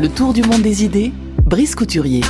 Le tour du monde des idées, Brice Couturier.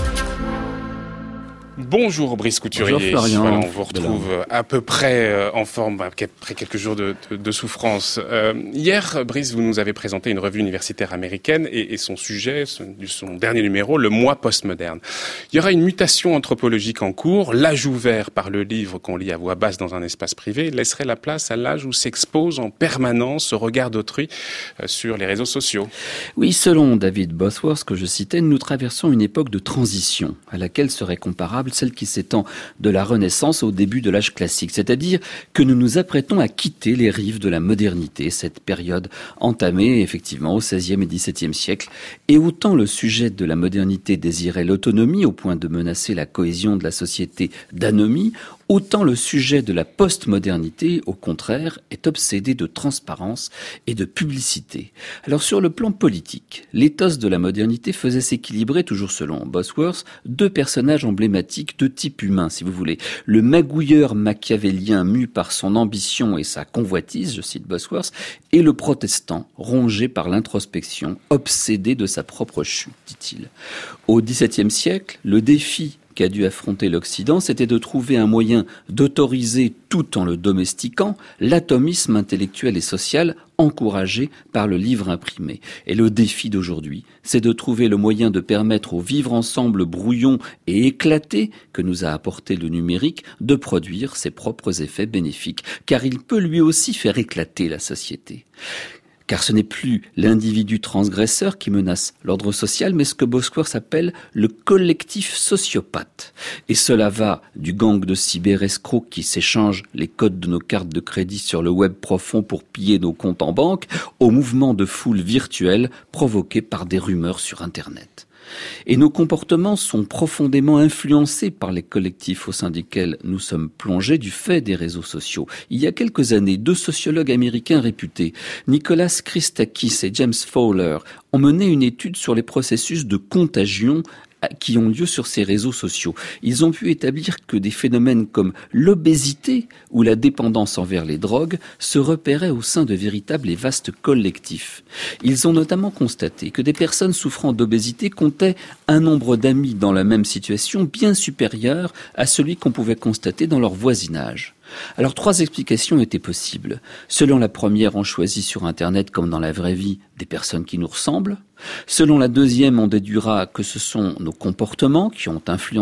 Bonjour Brice Couturier. Bonjour Florian. Voilà, on vous retrouve à peu près en forme après quelques jours de souffrance. Hier, Brice, vous nous avez présenté une revue universitaire américaine et son sujet, son dernier numéro, le mois postmoderne. Il y aura une mutation anthropologique en cours. L'âge ouvert par le livre qu'on lit à voix basse dans un espace privé laisserait la place à l'âge où s'expose en permanence ce regard d'autrui sur les réseaux sociaux. Oui, selon David Bosworth, que je citais, nous traversons une époque de transition à laquelle serait comparable celle qui s'étend de la Renaissance au début de l'âge classique, c'est-à-dire que nous nous apprêtons à quitter les rives de la modernité, cette période entamée effectivement au XVIe et XVIIe siècle. Et autant le sujet de la modernité désirait l'autonomie au point de menacer la cohésion de la société d'anomie, autant le sujet de la postmodernité, au contraire, est obsédé de transparence et de publicité. Alors sur le plan politique, l'éthos de la modernité faisait s'équilibrer, toujours selon Bosworth, deux personnages emblématiques de type humain, si vous voulez. Le magouilleur machiavélien mu par son ambition et sa convoitise, je cite Bosworth, et le protestant rongé par l'introspection, obsédé de sa propre chute, dit-il. Au XVIIe siècle, le défi qu'a dû affronter l'Occident, c'était de trouver un moyen d'autoriser, tout en le domestiquant, l'atomisme intellectuel et social encouragé par le livre imprimé. Et le défi d'aujourd'hui, c'est de trouver le moyen de permettre au vivre ensemble brouillon et éclaté que nous a apporté le numérique de produire ses propres effets bénéfiques, car il peut lui aussi faire éclater la société. Car ce n'est plus l'individu transgresseur qui menace l'ordre social, mais ce que Bosworth appelle le collectif sociopathe. Et cela va du gang de cyber-escrocs qui s'échangent les codes de nos cartes de crédit sur le web profond pour piller nos comptes en banque, au mouvement de foule virtuelle provoqué par des rumeurs sur Internet. Et nos comportements sont profondément influencés par les collectifs au sein desquels nous sommes plongés du fait des réseaux sociaux. Il y a quelques années, deux sociologues américains réputés, Nicholas Christakis et James Fowler, ont mené une étude sur les processus de contagion qui ont lieu sur ces réseaux sociaux. Ils ont pu établir que des phénomènes comme l'obésité ou la dépendance envers les drogues se repéraient au sein de véritables et vastes collectifs. Ils ont notamment constaté que des personnes souffrant d'obésité comptaient un nombre d'amis dans la même situation bien supérieur à celui qu'on pouvait constater dans leur voisinage. Alors, trois explications étaient possibles. Selon la première, on choisit sur Internet, comme dans la vraie vie, des personnes qui nous ressemblent. Selon la deuxième, on déduira que ce sont nos comportements qui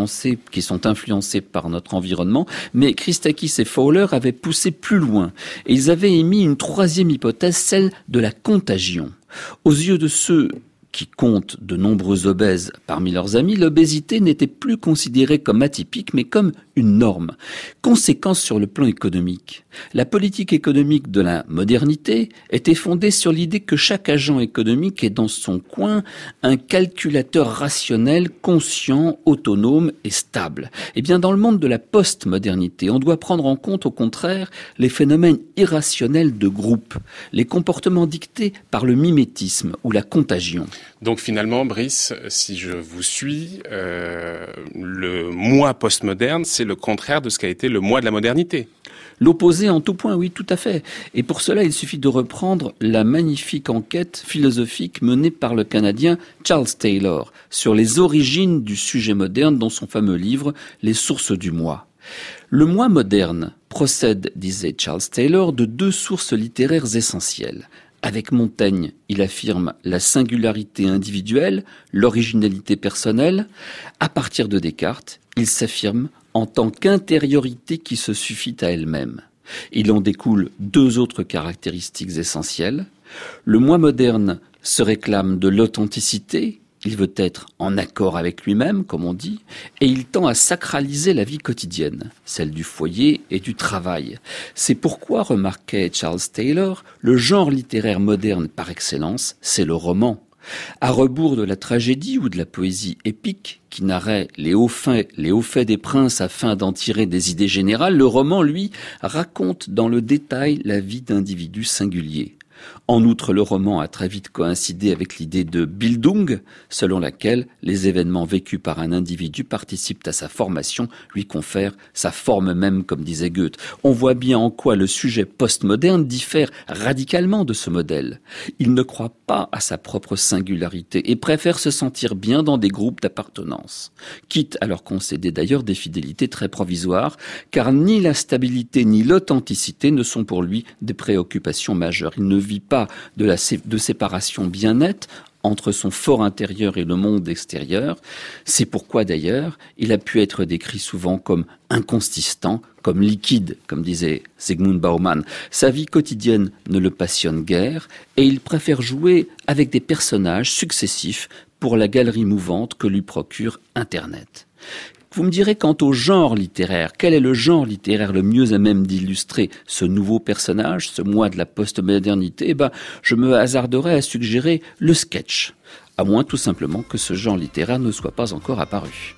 sont influencés par notre environnement. Mais Christakis et Fowler avaient poussé plus loin. Et ils avaient émis une troisième hypothèse, celle de la contagion. Aux yeux de ceux qui comptent de nombreux obèses parmi leurs amis, l'obésité n'était plus considérée comme atypique, mais comme une norme. Conséquence sur le plan économique. La politique économique de la modernité était fondée sur l'idée que chaque agent économique est dans son coin un calculateur rationnel, conscient, autonome et stable. Eh bien, dans le monde de la postmodernité, on doit prendre en compte, au contraire, les phénomènes irrationnels de groupe, les comportements dictés par le mimétisme ou la contagion. Donc finalement, Brice, si je vous suis, le mois postmoderne, c'est le contraire de ce qu'a été le mois de la modernité. L'opposé en tout point, oui, tout à fait. Et pour cela, il suffit de reprendre la magnifique enquête philosophique menée par le Canadien Charles Taylor sur les origines du sujet moderne dans son fameux livre « Les sources du moi ». Le moi moderne procède, disait Charles Taylor, de deux sources littéraires essentielles. Avec Montaigne, il affirme la singularité individuelle, l'originalité personnelle. À partir de Descartes, il s'affirme en tant qu'intériorité qui se suffit à elle-même. Il en découle deux autres caractéristiques essentielles. Le moi moderne se réclame de l'authenticité. Il veut être en accord avec lui-même, comme on dit, et il tend à sacraliser la vie quotidienne, celle du foyer et du travail. C'est pourquoi, remarquait Charles Taylor, le genre littéraire moderne par excellence, c'est le roman. À rebours de la tragédie ou de la poésie épique, qui narrait les hauts faits des princes afin d'en tirer des idées générales, le roman, lui, raconte dans le détail la vie d'individus singuliers. En outre, le roman a très vite coïncidé avec l'idée de Bildung, selon laquelle les événements vécus par un individu participent à sa formation, lui confèrent sa forme même, comme disait Goethe. On voit bien en quoi le sujet postmoderne diffère radicalement de ce modèle. Il ne croit pas à sa propre singularité et préfère se sentir bien dans des groupes d'appartenance, quitte à leur concéder d'ailleurs des fidélités très provisoires, car ni la stabilité ni l'authenticité ne sont pour lui des préoccupations majeures. Il ne vit pas de séparation bien nette entre son fort intérieur et le monde extérieur. C'est pourquoi d'ailleurs il a pu être décrit souvent comme inconsistant, comme liquide, comme disait Zygmunt Bauman. Sa vie quotidienne ne le passionne guère et il préfère jouer avec des personnages successifs pour la galerie mouvante que lui procure Internet. Vous me direz, quant au genre littéraire, quel est le genre littéraire le mieux à même d'illustrer ce nouveau personnage, ce moi de la postmodernité? Je me hasarderais à suggérer le sketch, à moins tout simplement que ce genre littéraire ne soit pas encore apparu.